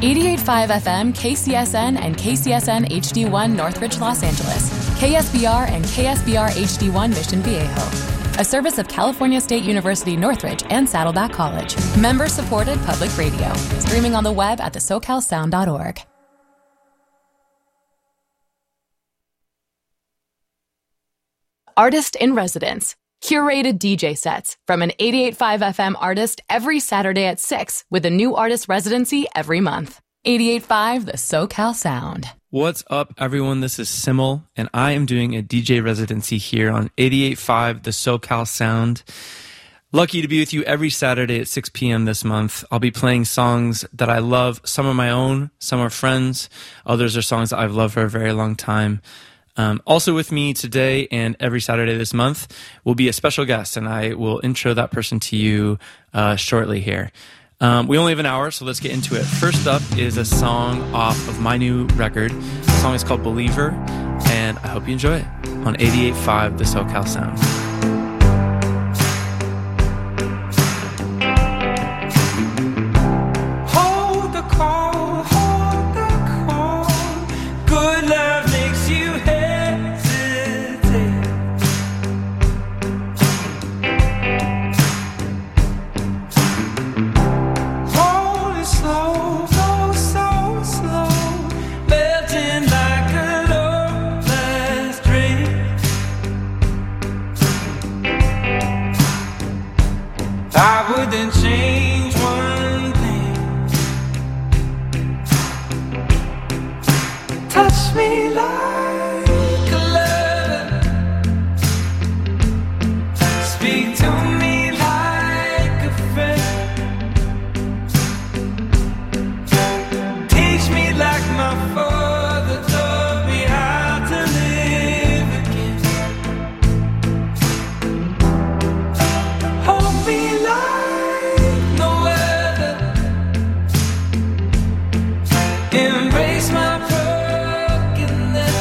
88.5 FM, KCSN, and KCSN HD1 Northridge, Los Angeles. KSBR and KSBR HD1 Mission Viejo. A service of California State University Northridge and Saddleback College. Member-supported public radio. Streaming on the web at thesocalsound.org. Artist in Residence. Curated DJ sets from an 88.5 FM artist every Saturday at 6 with a new artist residency every month. 88.5 The SoCal Sound. What's up, everyone? This is Simmel, and I am doing a DJ residency here on 88.5 The SoCal Sound. Lucky to be with you every Saturday at 6 p.m. this month. I'll be playing songs that I love. Some are my own, some are friends. Others are songs that I've loved for a very long time. Also with me today and every Saturday this month will be a special guest, and I will intro that person to you shortly here. We only have an hour, so let's get into it. First up is a song off of my new record. The song is called Believer, and I hope you enjoy it on 88.5 The SoCal Sound. I wouldn't change one thing. Touch me like a lover. Speak to me like a friend. Teach me like my father taught me how to live again. Hold me like no other. Embrace my brokenness.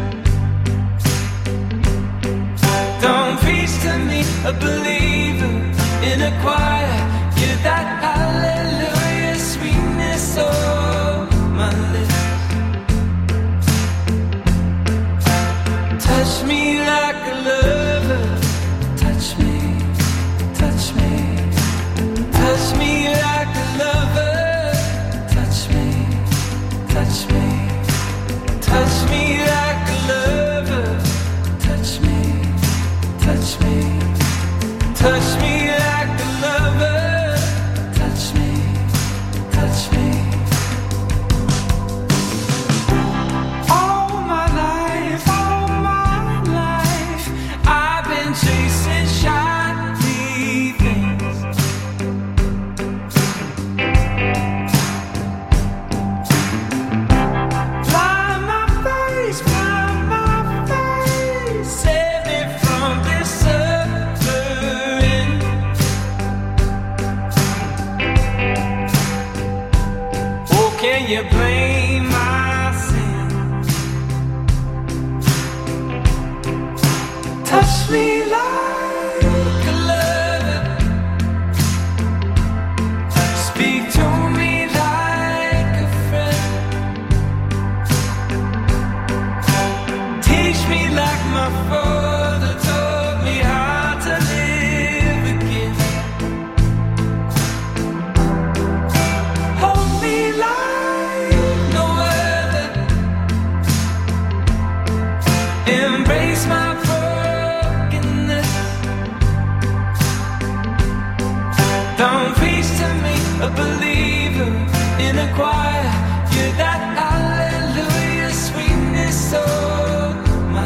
Don't preach to me a believer in a choir. You're that hallelujah sweetness on my lips. Touch me like a lover. Touch me. Touch me. Touch me like a lover. Touch me. Touch me. Touch me like a lover. Touch me. Touch me. Touch me like a lover. Touch me. Touch me. All my life, I've been chasing shiny things. Blind my face, save me from this suffering. Oh, can you blame my sin? Touch me like a lover. Speak to me like a friend. Teach me like my father taught me how to live again. Hold me like no other. Embrace my brokenness. Don't preach to me a believer in a choir. You're that hallelujah sweetness on my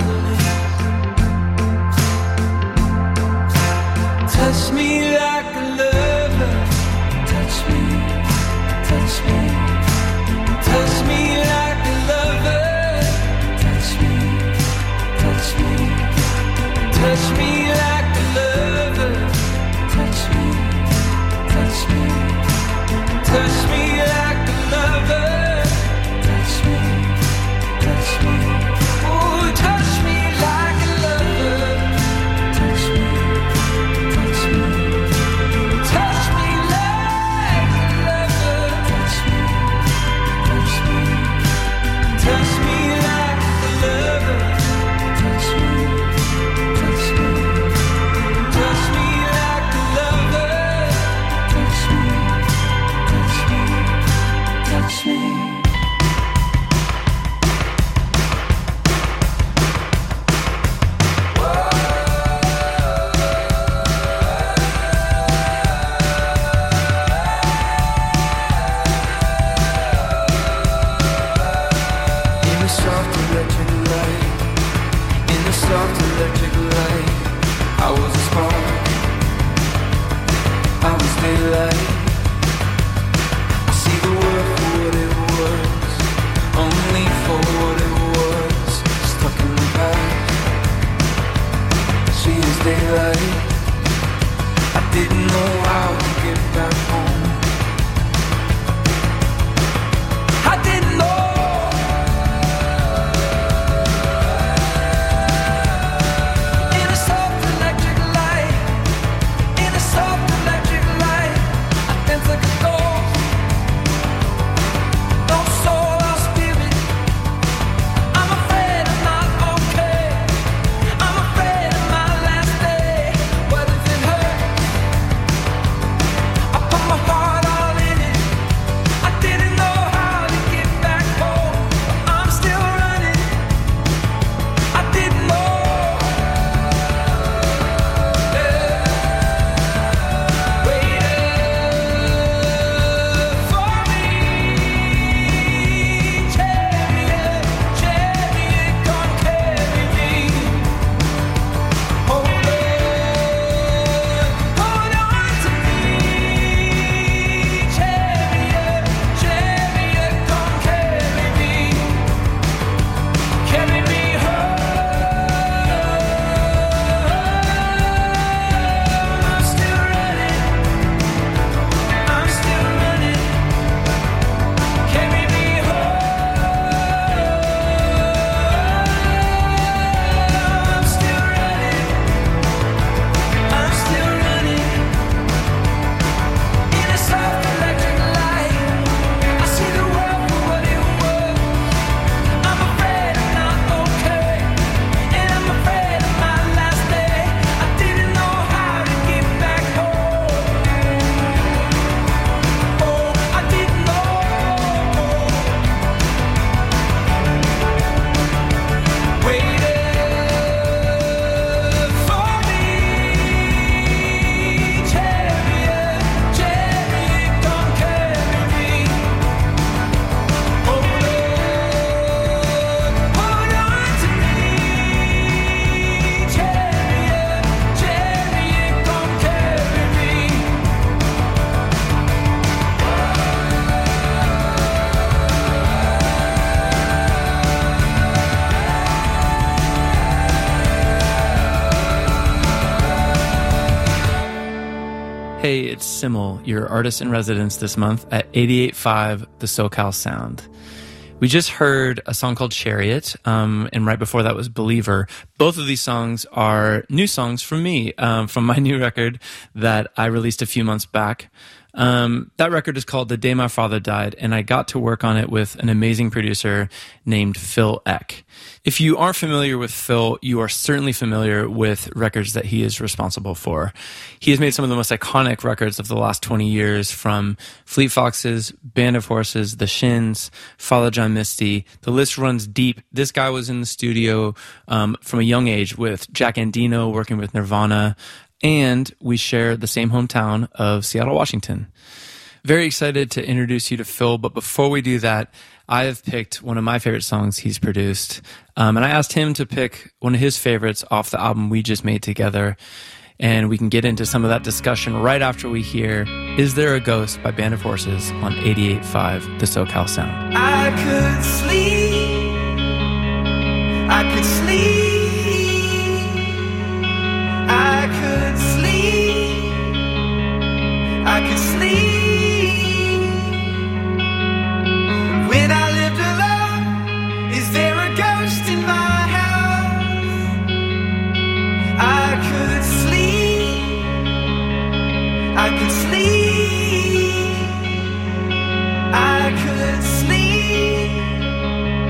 lips. Touch me like a lover. Touch me. Touch me. Touch me like a lover. Touch me. Touch me. Touch me like a lover. Touch me. Touch me. Touch me like a lover. daylight. I didn't know how to get back home. I didn't know. In a soft electric light, in a soft electric light, I dance like a ghost. No soul or spirit. I'm afraid I'm not okay. I'm afraid of my last day. What if it hurts? I put my heart all in it. I didn't know how to get back home. I'm still running. I didn't know. Waited for me. Chariot, chariot, come carry me. Hold on to me. Chariot, chariot, come carry me. Carry me home. I'm still running. I'm still running. Carry me home. I'm still running. I'm still running. In a soft electric light, I see the world for what it was. I'm afraid I'm not okay, and I'm afraid of my last day. I didn't know how to get back home. Oh, I didn't know. Waited for me. Chariot, chariot, come carry me. Hold on to me. Chariot, chariot, come carry me. Hey, it's Simmel, your artist in residence this month at 88.5 The SoCal Sound. We just heard a song called Chariot, and right before that was Believer. Both of these songs are new songs from me, from my new record that I released a few months back. That record is called The Day My Father Died, and I got to work on it with an amazing producer named Phil Eck. If you aren't familiar with Phil, you are certainly familiar with records that he is responsible for. He has made some of the most iconic records of the last 20 years, from Fleet Foxes, Band of Horses, The Shins, Father John Misty. The list runs deep. This guy was in the studio from a young age with Jack Endino, working with Nirvana, and we share the same hometown of Seattle, Washington. Very excited to introduce you to Phil, but before we do that, I have picked one of my favorite songs he's produced, and I asked him to pick one of his favorites off the album we just made together, and we can get into some of that discussion right after we hear Is There a Ghost by Band of Horses on 88.5 The SoCal Sound. I could sleep. I could sleep. I could sleep. I could sleep. When I lived alone, is there a ghost in my house? I could sleep. I could sleep. I could sleep.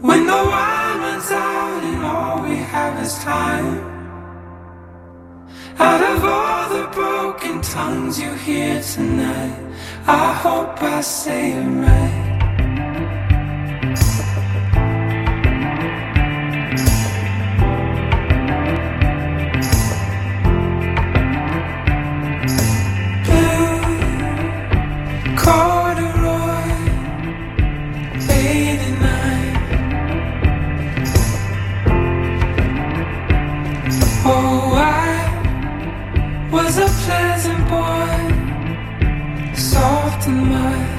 When the wine runs out and all we have is time. Out of all the broken tongues you hear tonight, I hope I say it right. Was a pleasant boy, soft and mild.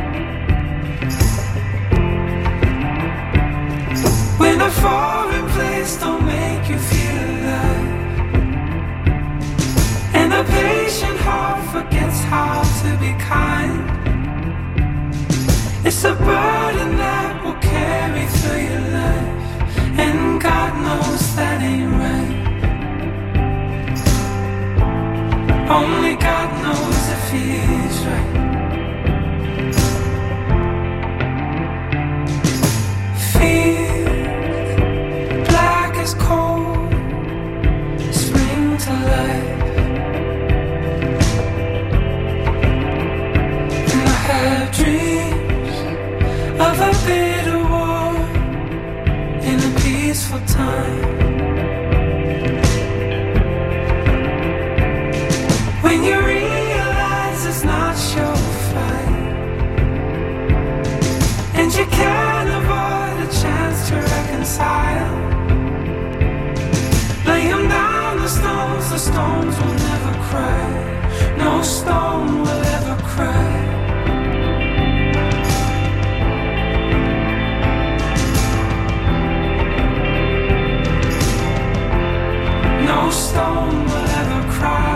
When a foreign place don't make you feel alive, and a patient heart forgets how to be kind, it's a burden that will carry through your life, and God knows that ain't right. Only God knows if He's right. Feels black as coal, spring to life. And I have dreams of a bitter war in a peaceful time. When you realize it's not your fight, and you can't avoid a chance to reconcile, lay them down, the stones will never cry. No stone will ever cry. No stone will ever cry.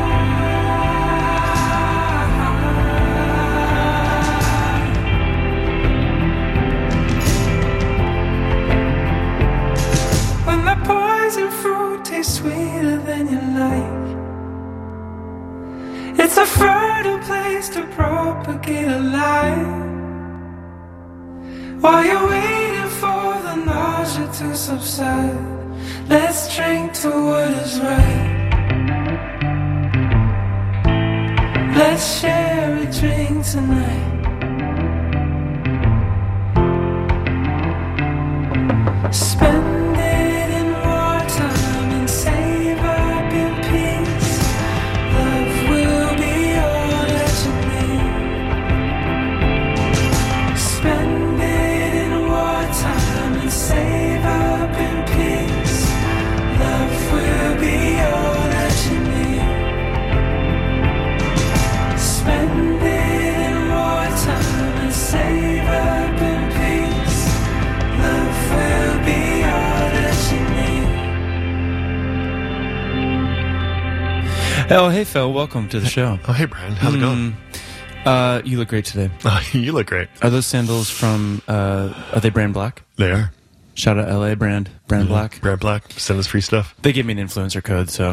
Poison fruit tastes sweeter than you like. It's a fertile place to propagate a lie. While you're waiting for the nausea to subside, let's drink to what is right. Let's share a drink tonight. Spend Oh, hey, Phil. Welcome to the show. Oh, hey, Brian. How's it going? You look great today. You look great. Are those sandals from, are they Brand Black? They are. Shout out LA, Brand Black. Brand Black. Send us free stuff. They give me an influencer code, so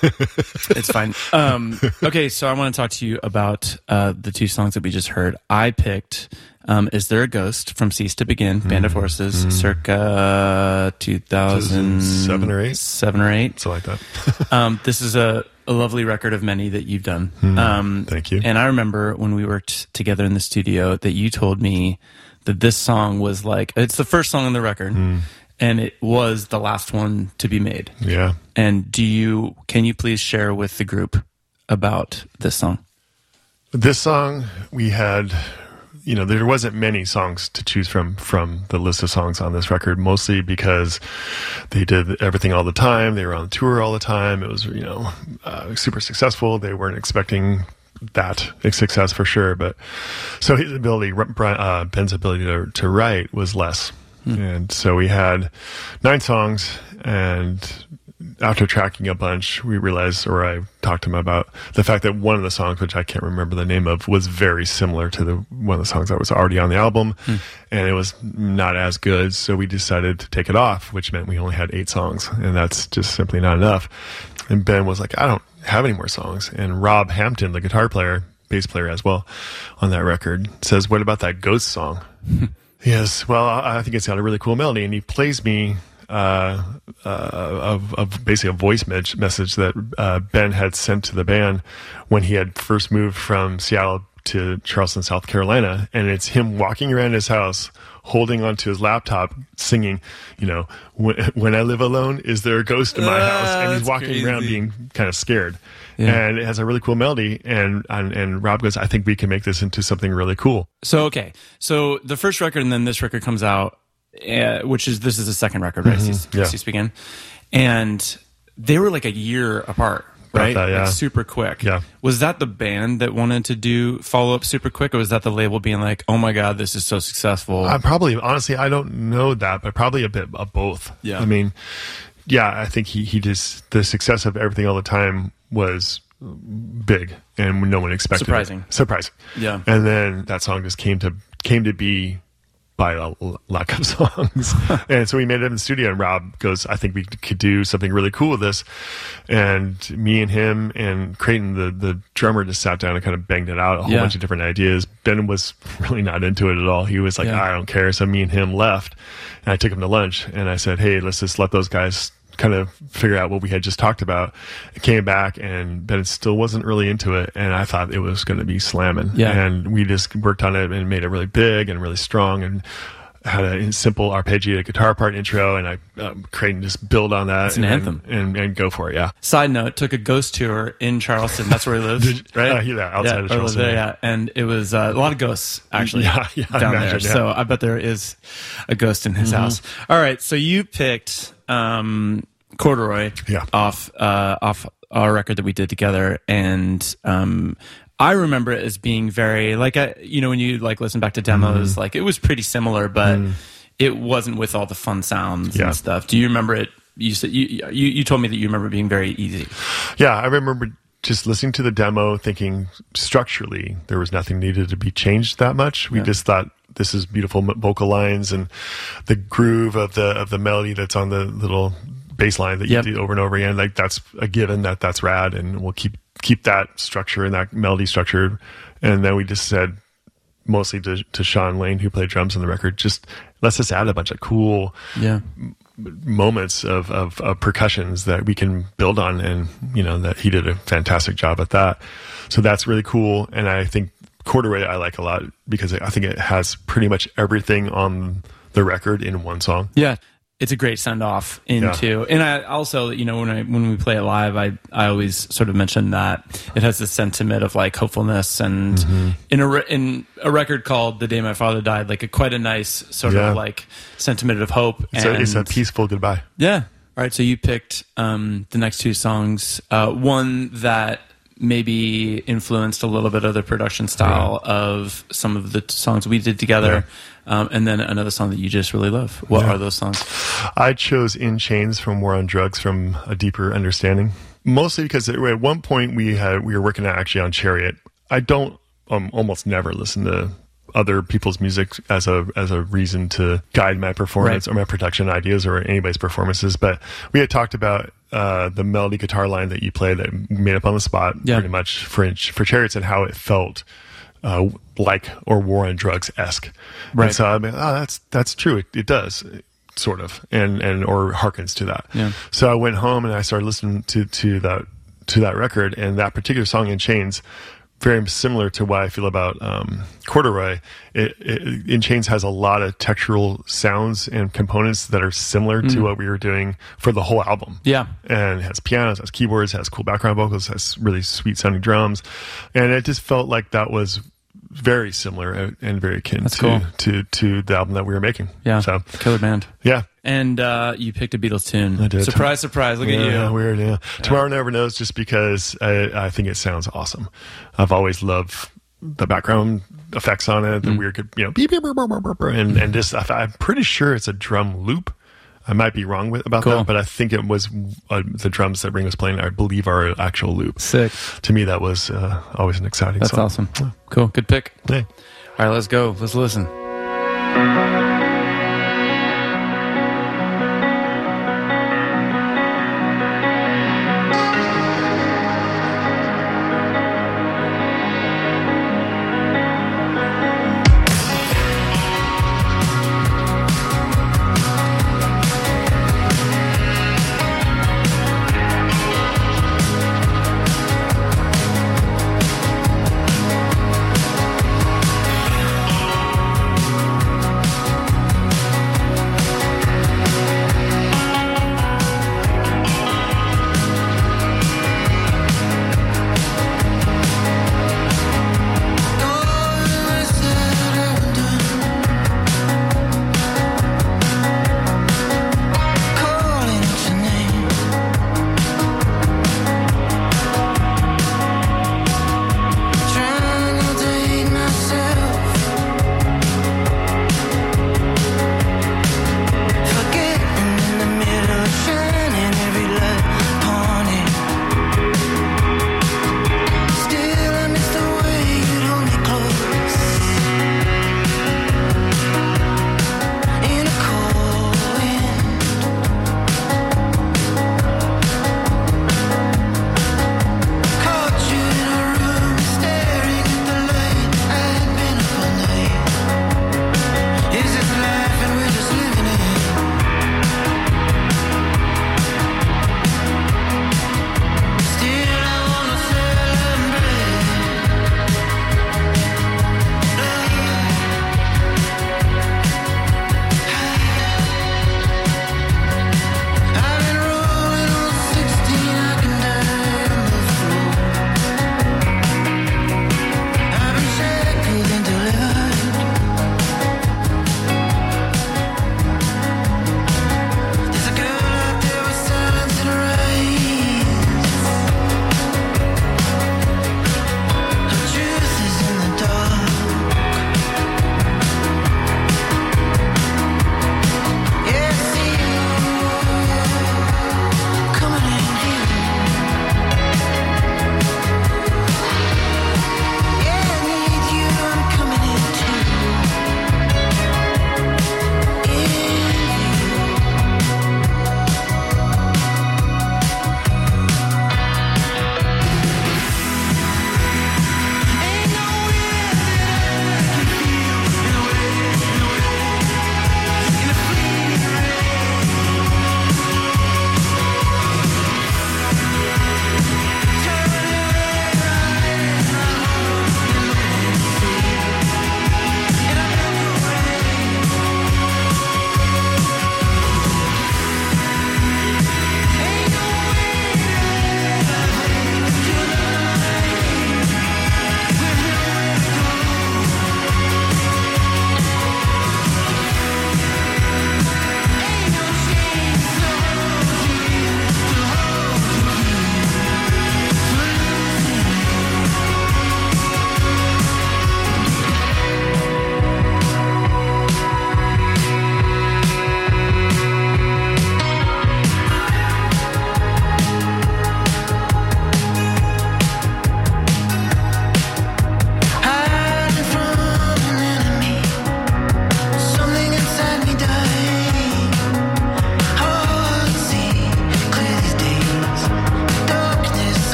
it's fine. Okay, so I want to talk to you about the two songs that we just heard. I picked Is There a Ghost from Cease to Begin, Band of Horses, circa 2007 or 8. 7 or 8. So like that. This is a lovely record of many that you've done. Thank you. And I remember when we worked together in the studio that you told me that this song was like, it's the first song on the record, and it was the last one to be made. Yeah. And can you please share with the group about this song? This song, we had, there wasn't many songs to choose from the list of songs on this record, mostly because they did everything all the time. They were on tour all the time. It was, super successful. They weren't expecting that success for sure. But so his ability, Ben's ability to write was less. And so we had 9 songs, and after tracking a bunch, we realized, or I talked to him about the fact that one of the songs, which I can't remember the name of, was very similar to one of the songs that was already on the album, and it was not as good. So we decided to take it off, which meant we only had 8 songs, and that's just simply not enough. And Ben was like, I don't have any more songs. And Rob Hampton, the guitar player, bass player as well, on that record, says, what about that Ghost song? Yes. Well, I think it's got a really cool melody, and he plays me basically a voice message that Ben had sent to the band when he had first moved from Seattle to Charleston, South Carolina, and it's him walking around his house holding onto his laptop singing, when I live alone, is there a ghost in my house? And he's walking around being kind of scared. Yeah. And it has a really cool melody, and Rob goes, I think we can make this into something really cool. So the first record and then this record comes out, this is the second record, right? Cease Begin. And they were like a year apart, right? That, yeah. Like super quick. Yeah. Was that the band that wanted to do follow up super quick, or was that the label being like, oh my God, this is so successful? Honestly, I don't know that, but probably a bit of both. Yeah. I mean, I think he just, the success of Everything All the Time was big, and no one expected Surprising. Yeah. And then that song just came to be by a lack of songs. And so we made it in the studio, and Rob goes, I think we could do something really cool with this. And me and him and Creighton, the drummer, just sat down and kind of banged it out, a whole bunch of different ideas. Ben was really not into it at all. He was like, I don't care. So me and him left, and I took him to lunch, and I said, hey, let's just let those guys kind of figure out what we had just talked about. It came back, and Ben still wasn't really into it, and I thought it was going to be slamming. Yeah. And we just worked on it and made it really big and really strong, and had a simple arpeggiated guitar part intro, and I Creighton just build on that. It's an anthem. And go for it, yeah. Side note, took a ghost tour in Charleston. That's where he lives, right? Outside of Charleston. There, and it was a lot of ghosts, actually, down there. So I bet there is a ghost in his house. All right, so you picked Corduroy off our record that we did together, and I remember it as being very when you listen back to demos, it was pretty similar, but it wasn't with all the fun sounds and stuff. Do you remember it? You said you told me that you remember it being very easy. Yeah, I remember just listening to the demo, thinking structurally there was nothing needed to be changed that much. We just thought, this is beautiful vocal lines, and the groove of the melody that's on the little bass line that you do over and over again. That's a given, that's rad, and we'll keep that structure and that melody structure. And then we just said, mostly to Sean Lane, who played drums on the record, let's just add a bunch of cool moments of percussions that we can build on, and that he did a fantastic job at that. So that's really cool. And I think Corduroy I like a lot, because I think it has pretty much everything on the record in one song. Yeah. It's a great send off into, and I also, when we play it live, I always sort of mention that it has this sentiment of hopefulness, and in a record called "The Day My Father Died," quite a nice sort of sentiment of hope. It's a peaceful goodbye. Yeah. All right. So you picked the next two songs, one that maybe influenced a little bit of the production style of some of the songs we did together. And then another song that you just really love. What are those songs? I chose In Chains from War on Drugs, from A Deeper Understanding. Mostly because at one point we were working actually on Chariot. I don't almost never listen to other people's music as a reason to guide my performance or my production ideas or anybody's performances. But we had talked about the melody guitar line that you play that made up on the spot pretty much for Chariots, and how it felt or War on Drugs-esque. Right. And so I mean, that's true. It does, sort of, and or harkens to that. Yeah. So I went home and I started listening to that record, and that particular song, In Chains, very similar to what I feel about Corduroy. In Chains has a lot of textural sounds and components that are similar to what we were doing for the whole album. Yeah. And it has pianos, has keyboards, has cool background vocals, has really sweet sounding drums. And it just felt like that was very similar and very akin to the album that we were making. Yeah. So killer band. Yeah. And you picked a Beatles tune. I did. Surprise, surprise. Look at you. Yeah, weird, yeah. Tomorrow Never Knows, just because I think it sounds awesome. I've always loved the background effects on it, the weird, beep, beep, beep, beep, beep, and just, I'm pretty sure it's a drum loop. I might be wrong about that, but I think it was the drums that Ring was playing, I believe, are an actual loop. Sick. To me, that was always an exciting song. That's awesome. Yeah. Cool. Good pick. Yeah. All right, let's go. Let's listen.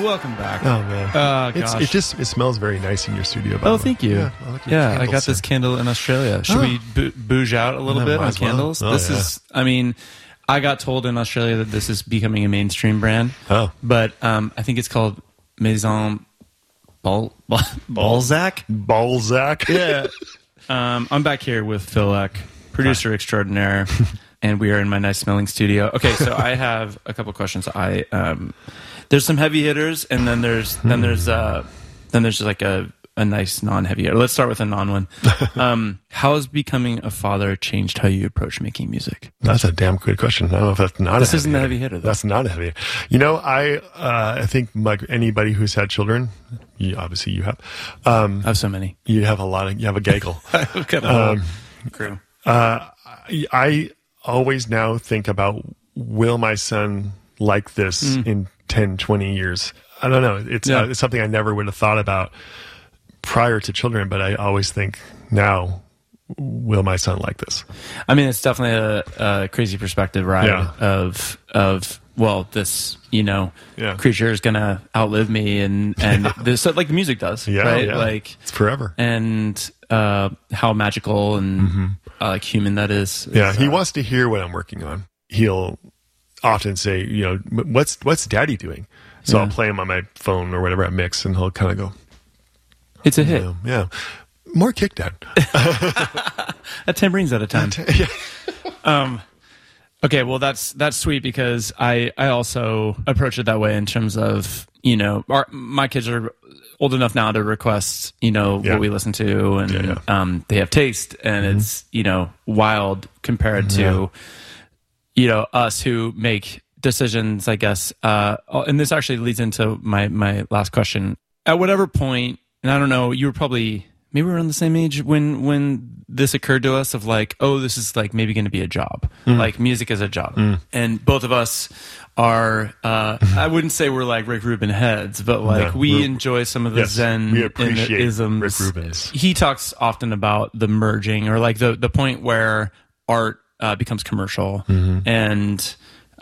welcome back. Oh man. Oh gosh. It smells very nice in your studio. By the way. Thank you. Yeah, I like your I candles, got this sir. candle in Australia. Should we bouge out a little Yeah, bit might on as well. candles? Oh, This yeah. is, I mean, I got told in Australia that this is becoming a mainstream brand. Oh. But I think it's called Maison Balzac. Balzac. Yeah. I'm back here with Phil Eck, producer extraordinaire, and we are in my nice smelling studio. Okay, so I have a couple questions. There's some heavy hitters, and then there's just like a nice non-heavy hitter. Let's start with a non one. How has becoming a father changed how you approach making music? That's a damn good question. I don't know if that's not. This a isn't a heavy hitter, though. That's not a heavy hitter. You know, I think like anybody who's had children, obviously you have. I have so many. You have a gaggle. I've got a whole crew. I always now think about, will my son like this in 10, 20 years? I don't know. It's something I never would have thought about prior to children, but I always think now, will my son like this? I mean, it's definitely a crazy perspective, right? Yeah. Of well, this, Yeah. creature is going to outlive me and this, like the music does, Yeah, right? yeah. Like, It's forever. and how magical and like human that is. Yeah, he wants to hear what I'm working on. He'll often say, what's Daddy doing? So I'll play him on my phone or whatever I mix, and he'll kind of go, It's a hit. yeah, more kick, Dad. At tambourines at a time. Yeah. Okay, well that's sweet, because I also approach it that way in terms of, my kids are old enough now to request, what we listen to, and they have taste, and it's, wild compared to, us who make decisions, I guess. And this actually leads into my last question. At whatever point, and I don't know, you were probably maybe around the same age when this occurred to us, of like, oh, this is like maybe going to be a job. Like music is a job. And both of us are, I wouldn't say we're like Rick Rubin heads, but like we enjoy some of the Zen we appreciate isms. Rick Rubin's. He talks often about the merging, or like the point where art becomes commercial, and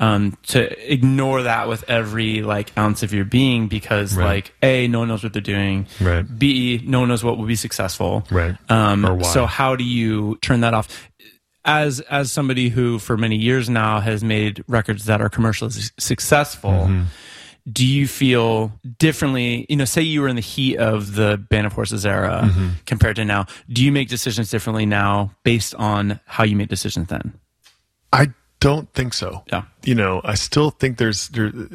to ignore that with every like ounce of your being, because like A, no one knows what they're doing. Right. B, no one knows what will be successful. Right. Or why. So how do you turn that off? As somebody who for many years now has made records that are commercially successful, do you feel differently? Say you were in the heat of the Band of Horses era compared to now. Do you make decisions differently now based on how you made decisions then? I don't think so. Yeah. I still think there's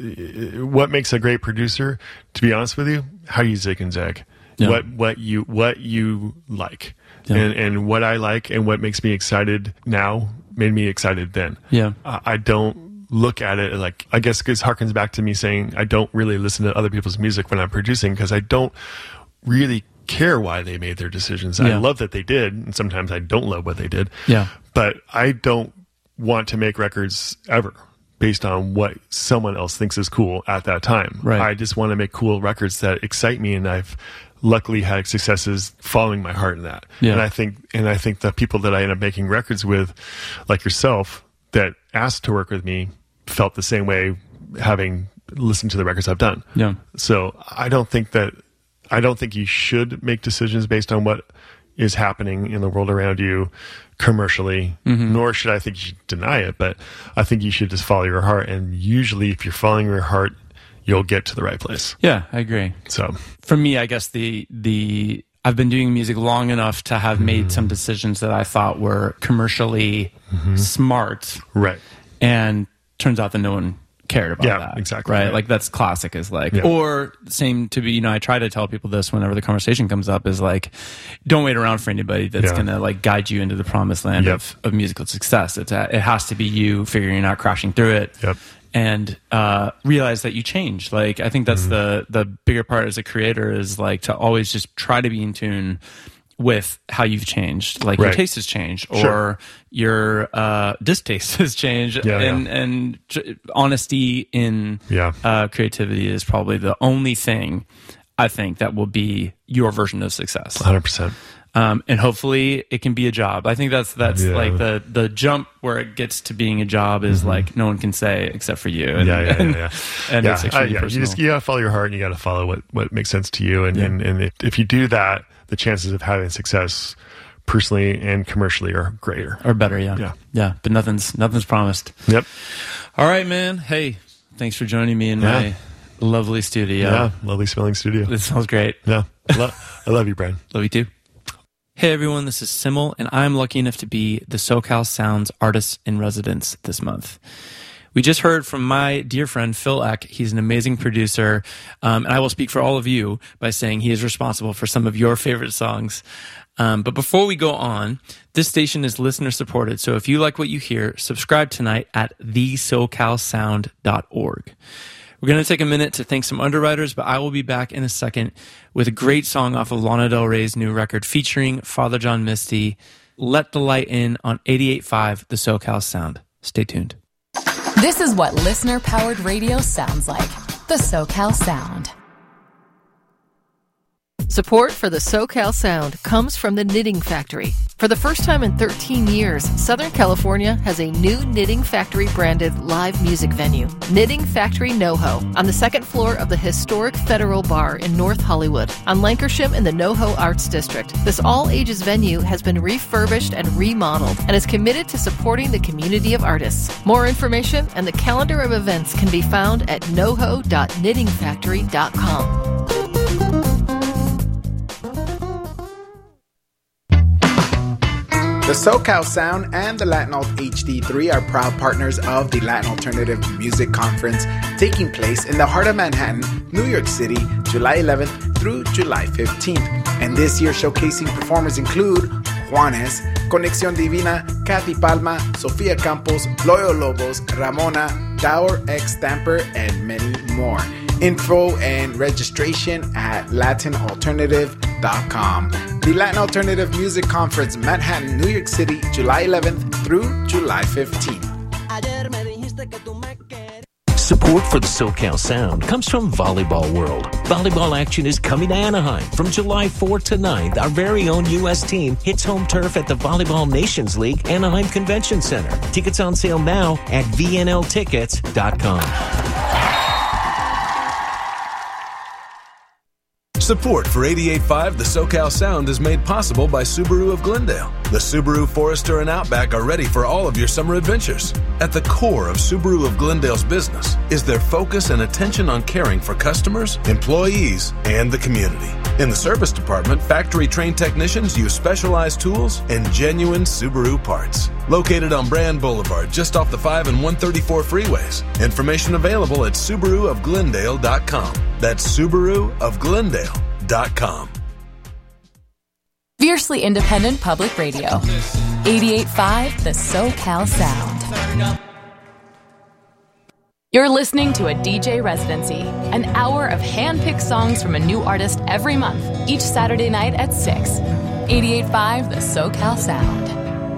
what makes a great producer, to be honest with you, how you zig and zag. Yeah. What you like. Yeah. And what I like and what makes me excited now made me excited then. Yeah. I don't look at it like, I guess this harkens back to me saying I don't really listen to other people's music when I'm producing, because I don't really care why they made their decisions. I love that they did, and sometimes I don't love what they did. Yeah. But I don't want to make records ever based on what someone else thinks is cool at that time. Right. I just want to make cool records that excite me, and I've luckily had successes following my heart in that. Yeah. And I think the people that I end up making records with, like yourself, that asked to work with me, felt the same way, having listened to the records I've done. Yeah. So I don't think you should make decisions based on what is happening in the world around you commercially, nor should I think you should deny it, but I think you should just follow your heart. And usually if you're following your heart, you'll get to the right place. Yeah, I agree. So for me, I guess the I've been doing music long enough to have made some decisions that I thought were commercially smart. Right. And turns out that no one cared about Yeah, that. exactly. Right? Right. Like that's classic, is like, Yeah. or same to be, I try to tell people this whenever the conversation comes up, is like, don't wait around for anybody that's Yeah. going to like guide you into the promised land Yep. of musical success. It has to be you figuring out, crashing through it. Yep. And realize that you change. Like, I think that's the bigger part as a creator, is like to always just try to be in tune with how you've changed. Like your Right. taste has changed, Sure. or your distaste has changed. Yeah, and honesty in creativity is probably the only thing I think that will be your version of success. 100%. and hopefully it can be a job. I think that's like the jump where it gets to being a job is like no one can say except for you. And, and it's extremely personal. You gotta follow your heart, and you gotta follow what makes sense to you. And if you do that, the chances of having success personally and commercially are greater. Or better, yeah. But nothing's promised. Yep. All right, man. Hey, thanks for joining me in my lovely studio. Yeah, lovely smelling studio. This smells great. Yeah. I love you, Brian. Love you too. Hey everyone, this is Simmel, and I'm lucky enough to be the SoCal Sounds Artist in Residence this month. We just heard from my dear friend Phil Eck. He's an amazing producer, and I will speak for all of you by saying he is responsible for some of your favorite songs. But before we go on, this station is listener supported, so if you like what you hear, subscribe tonight at thesocalsound.org. We're going to take a minute to thank some underwriters, but I will be back in a second with a great song off of Lana Del Rey's new record featuring Father John Misty, Let the Light In on 88.5 The SoCal Sound. Stay tuned. This is what listener-powered radio sounds like. The SoCal Sound. Support for the SoCal Sound comes from the Knitting Factory. For the first time in 13 years, Southern California has a new Knitting Factory branded live music venue, Knitting Factory NoHo, on the second floor of the historic Federal Bar in North Hollywood, on Lankershim in the NoHo Arts District. This all-ages venue has been refurbished and remodeled and is committed to supporting the community of artists. More information and the calendar of events can be found at noho.knittingfactory.com. The SoCal Sound and the Latin Alt HD3 are proud partners of the Latin Alternative Music Conference taking place in the heart of Manhattan, New York City, July 11th through July 15th. And this year showcasing performers include Juanes, Conexión Divina, Kathy Palma, Sofia Campos, Loyo Lobos, Ramona, Dower X Stamper, and many more. Info and registration at latinalternative.com. The Latin Alternative Music Conference, Manhattan, New York City, July 11th through July 15th. Support for the SoCal Sound comes from Volleyball World. Volleyball action is coming to Anaheim from July 4th to 9th. Our very own U.S. team hits home turf at the Volleyball Nations League Anaheim Convention Center. Tickets on sale now at vnltickets.com. Support for 88.5 The SoCal Sound is made possible by Subaru of Glendale. The Subaru Forester and Outback are ready for all of your summer adventures. At the core of Subaru of Glendale's business is their focus and attention on caring for customers, employees, and the community. In the service department, factory-trained technicians use specialized tools and genuine Subaru parts. Located on Brand Boulevard, just off the 5 and 134 freeways. Information available at SubaruofGlendale.com. That's SubaruofGlendale.com. Fiercely independent public radio. 88.5 The SoCal Sound. You're listening to a DJ Residency, an hour of hand-picked songs from a new artist every month, each Saturday night at 6. 88.5 The SoCal Sound.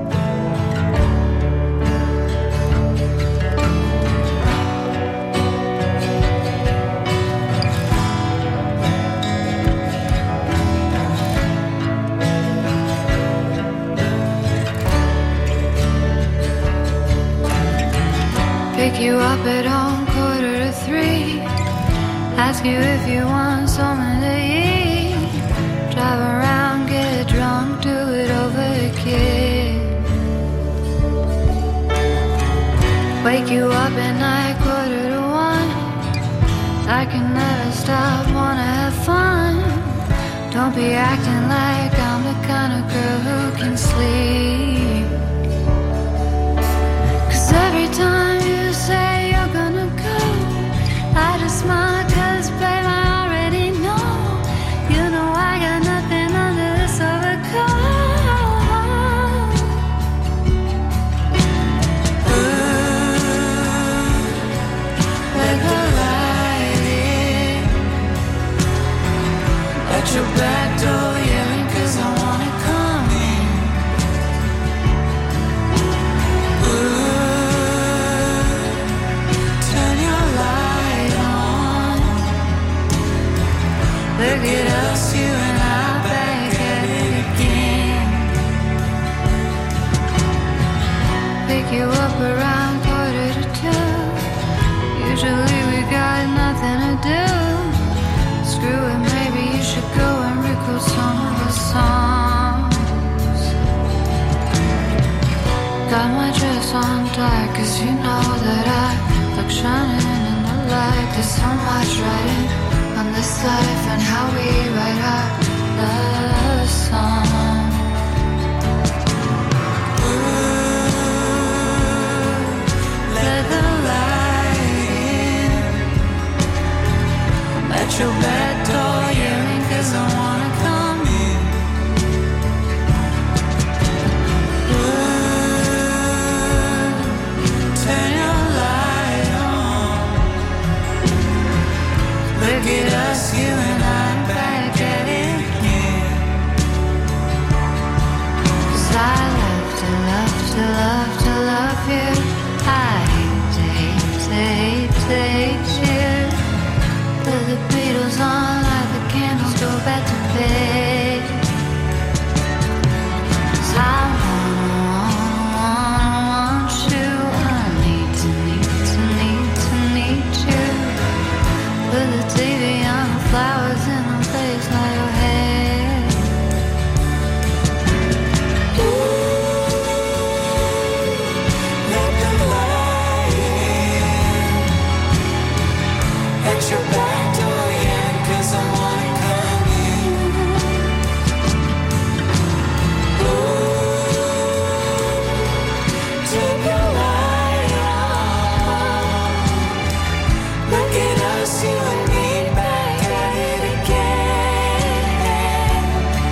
Pick you up at home 2:45. Ask you if you want something to eat. Drive around, get drunk, do it over again. Wake you up at night 1:45. I can never stop, wanna have fun. Don't be acting like I'm the kind of girl who can sleep. 'Cause every time you say you're gonna go, I just smile 'cause babe I already know. You know I got nothing under this overcoat. Let the light in at your back door, yelling 'cause I wanna come in. around 1:45. Usually we got nothing to do. Screw it, maybe you should go and record some of the songs. Got my dress on dark, cause you know that I like shining in the light. There's so much writing on this life and how we write our love song. Let the light in. I'm at your back door, yelling cause I wanna come in. Turn your light on. Look at us, you and I back at it again. Cause I love to love to love to love you. I hate you. Put the Beatles on, light the candles, go back to bed. 'Cause I want you. I need you. Put the TV on, the flowers in a place like your head. Let the light in. At your back door, yeah, 'cause I wanna come in. Take your light on. Look at us, you and me, back at it again.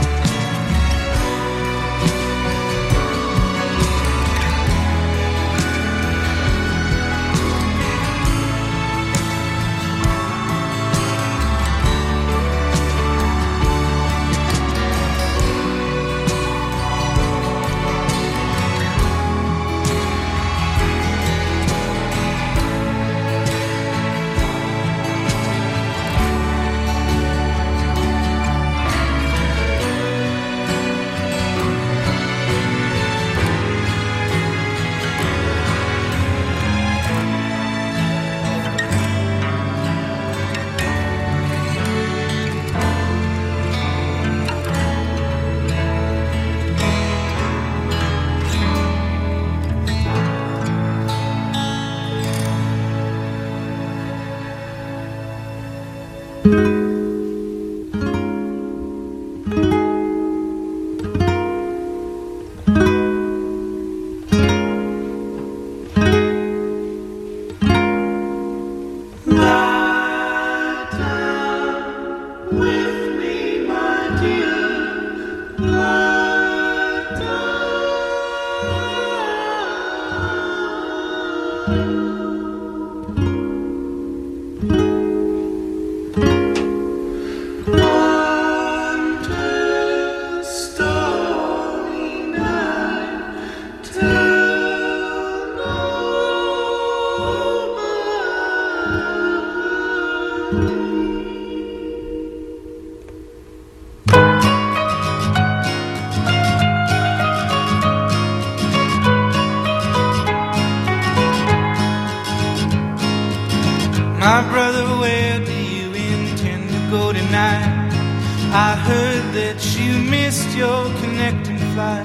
My brother, where do you intend to go tonight? I heard that you missed your connecting flight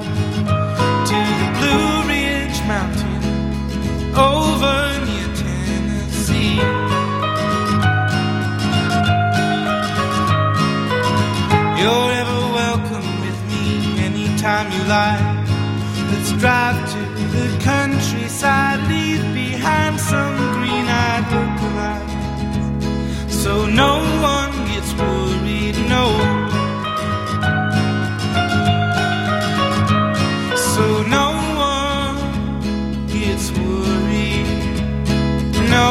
to the Blue Ridge Mountain over near Tennessee. You're ever welcome with me anytime you like. Let's drive to the countryside, leave behind some green-eyed lookalikes, so no one gets worried, no. So no one gets worried, no.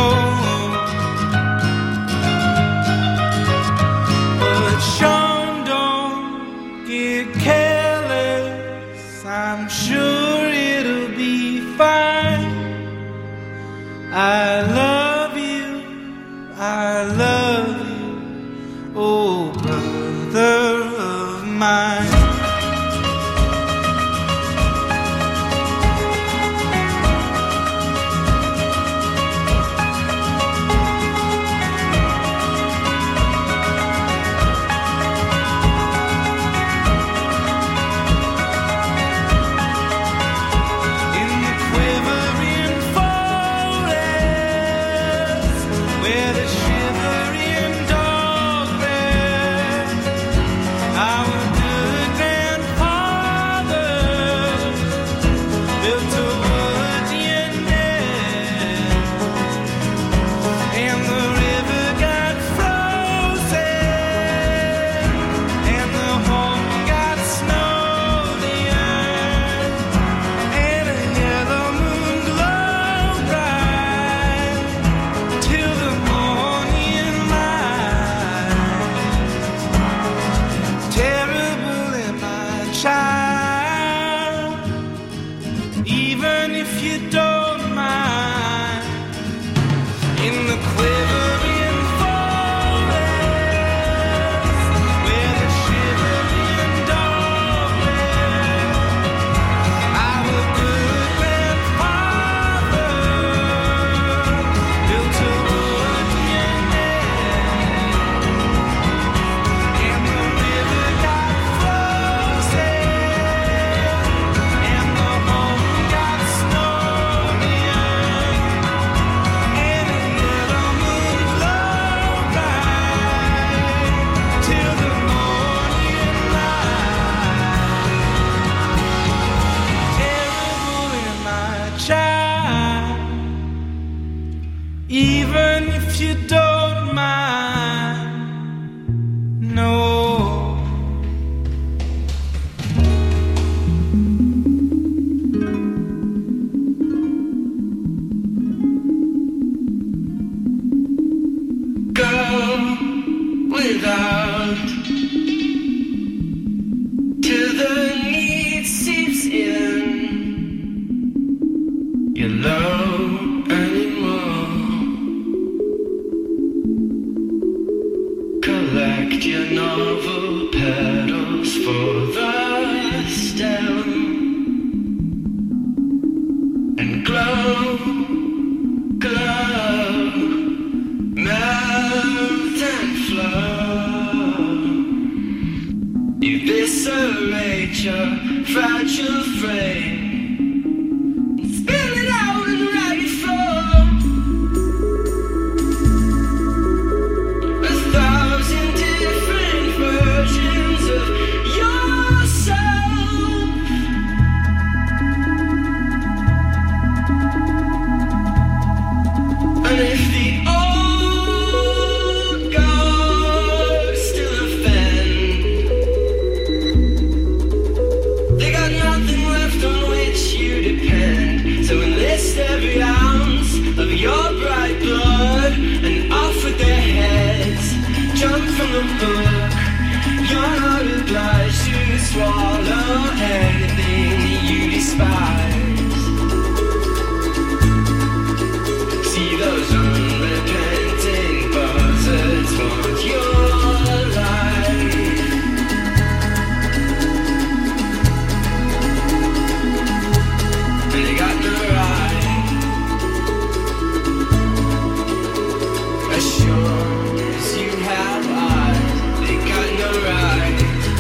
But Sean, don't get careless, I'm sure it'll be fine. I love you, oh brother of mine. if you don't mind. No. Without till the need seeps in your love anymore. Collect your novel petals for the stem and glow, glow, melt and flow. Eviscerate your fragile frame. Spill it out and write it flow. 1,000 different versions of yourself. And if the old gods still offend, they got nothing left on which you depend. So enlist every ounce of your bright blood and off with their heads. Jump from the book. You're not obliged to swallow anything you despise. See those unrepenting buzzards want your life. And they got no right. As sure as you have eyes, they got no right.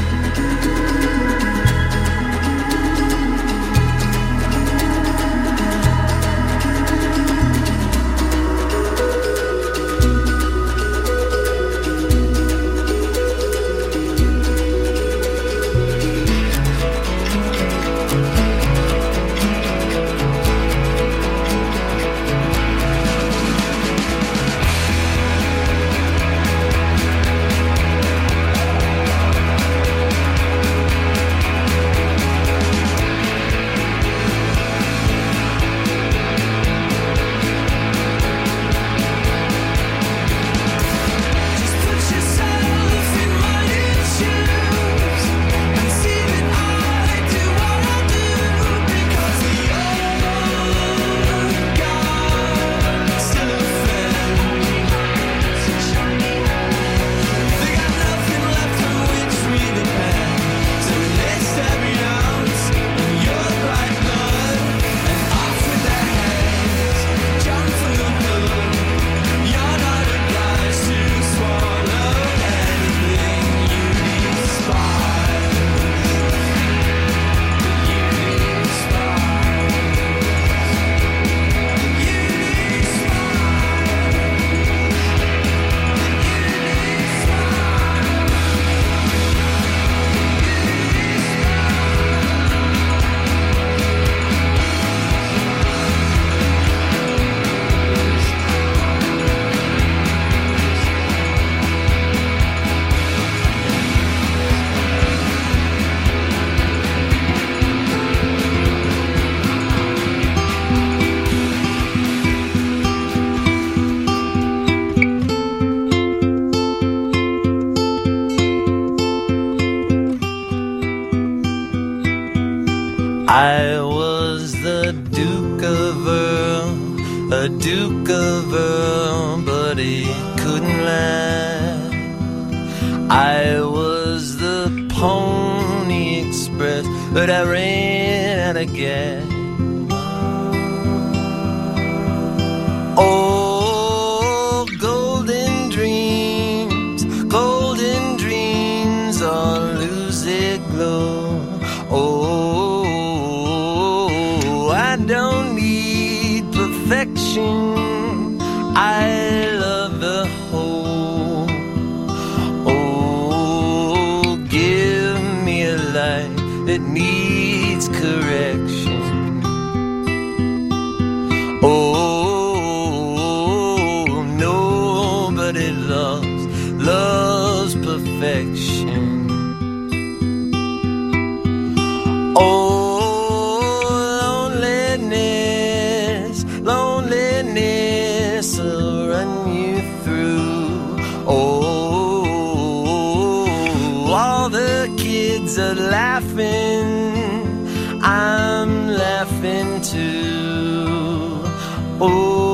I was the Duke of Earl, a Duke of Earl, but he couldn't lie. I was the Pony Express, but I ran out of gas. Oh, golden dreams all lose their glow. Oh, I don't need perfection, I love the whole. Oh, give me a life that needs correction. Oh, no laughing, I'm laughing too. Oh,